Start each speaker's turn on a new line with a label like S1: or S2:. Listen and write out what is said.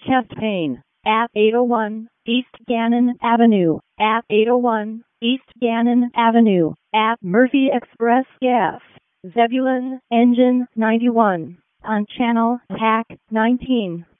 S1: chest pain at 801 East Gannon Avenue, at 801 East Gannon Avenue, at Murphy Express Gas, Zebulon Engine 91, on Channel TAC 19.